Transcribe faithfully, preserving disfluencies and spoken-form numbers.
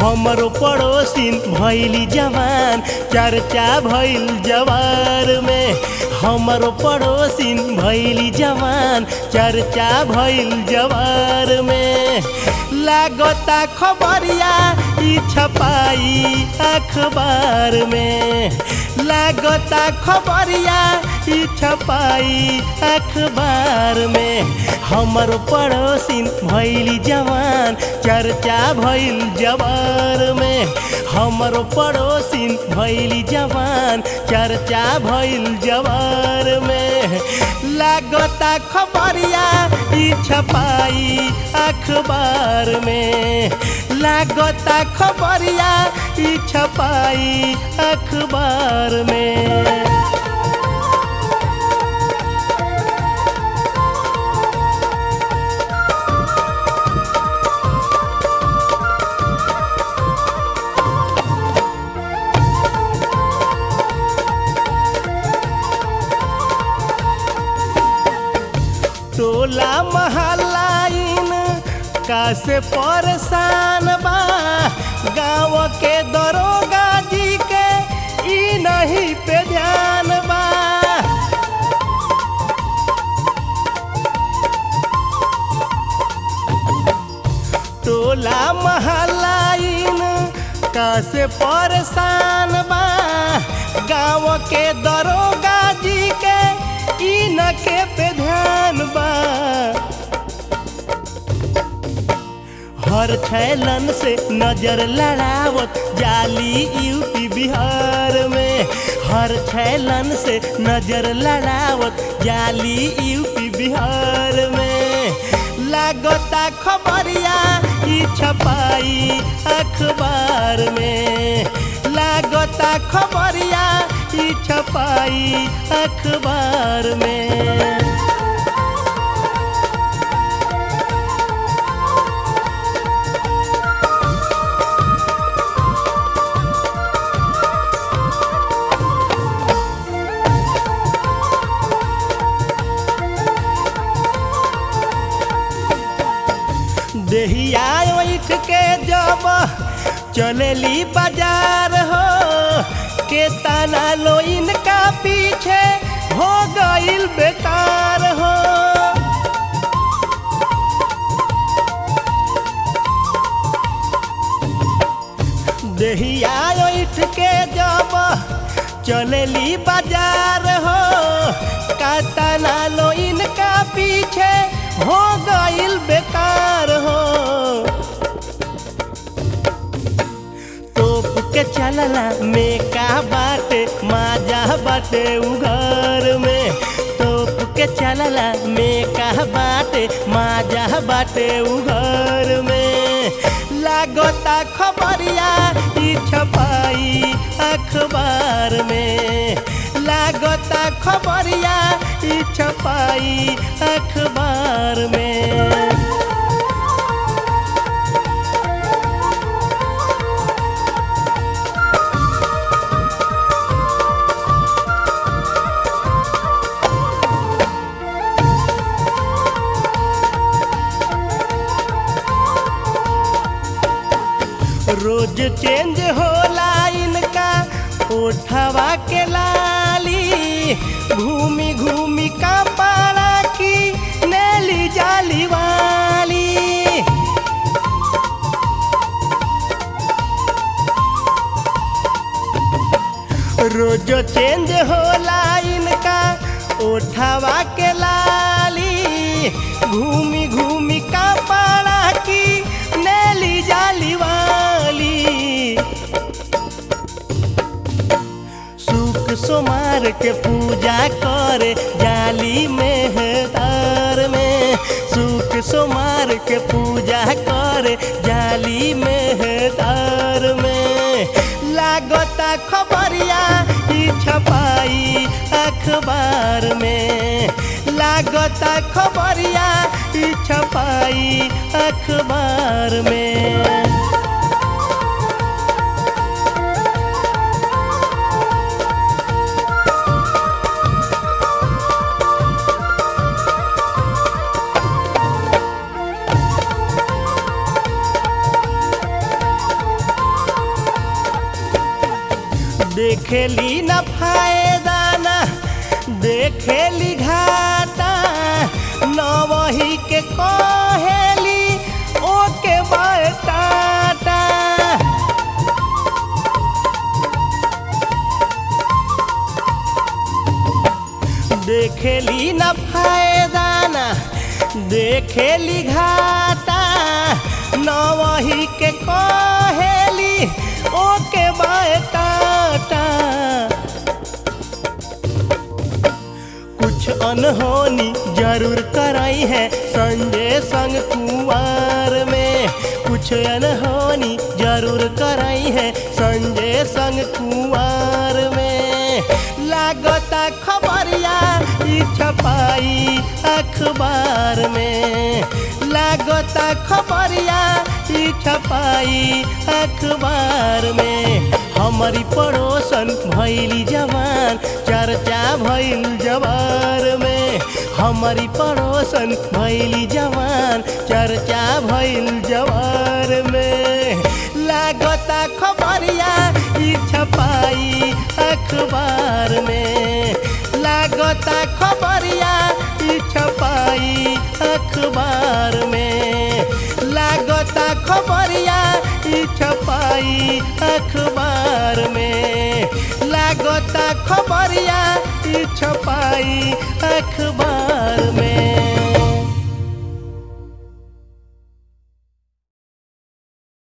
हमरो पड़ोसिन भैली जवान चर्चा भइल जवार में। हमरो पड़ोसिन भैली जवान चर्चा भइल जवार में। लागता खबरिया ई छपाई अखबार में। लागता खबरिया ई छपाई अखबार में। हमरो पड़ोसिन भैली जवान चर्चा भइल जवार में। हमरो पड़ोसिन भैली जवान चर्चा भइल जवार में। लागता खबरिया ई छपाई अखबार में। लागता खबरिया ई छपाई अखबार में। टोला महलाइन कासे परेशान बा। गाँव के दरोगा जी के ई नहीं पे ध्यान बा। टोला महलाइन कासे परेशान बा। गाँव के दरोगा जी के ई न के पे ध्यान बा। हर छैलन से नजर लड़ावत जाली यूपी बिहार में। हर छैलन से नजर लड़ावत जाली यूपी बिहार में। लागता खबरिया ई छपाई अखबार में। लागता खबरिया ई छपाई अखबार में। देहिया उठ के जब चलेली बाजार हो। के ताना लो इनका पीछे हो गइल बेकार हो। देहिया उठ के जब चलेली बाजार हो। का ताना लो इनका पीछे हो गइल बेकार हो। तोप के चलला में का बाटे माजा बाटे उघर में। तोप के चलला में का बाटे माजा बाटे उघर में। लागता खबरिया ई छपाई अखबार में। लागता खबरिया ई छपाई अखबार में। रोज चेंज होला इनका ओठवा के लाली। घूमी घूमी का पारा की नेली जाली वाली। रोज चेंज होला इनका ओठवा के लाली। घूमी घूमी का पारा की नेली जाली वाली। सुख सोमार के पूजा करे जाली मेहदार में। सुख सोमार के पूजा करे जाली मेहदार में। लागता खबरिया ई छपाई अखबार में। लागता खबरिया ई छपाई अखबार में। देखेली न फायदा ना देखेली घाटा न वही के कहेली ओके बाय टाटा। देखेली न फायदा ना देखेली घाटा न वही के कहेली ओके बाय टाटा। कुछ अनहोनी जरूर कराई है संजय संग कुंवर में, कुछ अनहोनी जरूर कराई है संजय संग कुंवर में। लागता खबरिया ई छपाई अखबार में, लागता खबरिया ई छपाई अखबार में। हमारी पड़ोसन भैली जवान चर्चा भैल जवार में, हमारी पड़ोसन भैली जवान चर्चा भैल जवार में। लागता खबरिया ई छपाई अखबार में, लागता खबरिया ई छपाई अखबार में, लागता खबरिया ई छपाई अखबार में, लागता खबरिया ई छपाई अखबार में।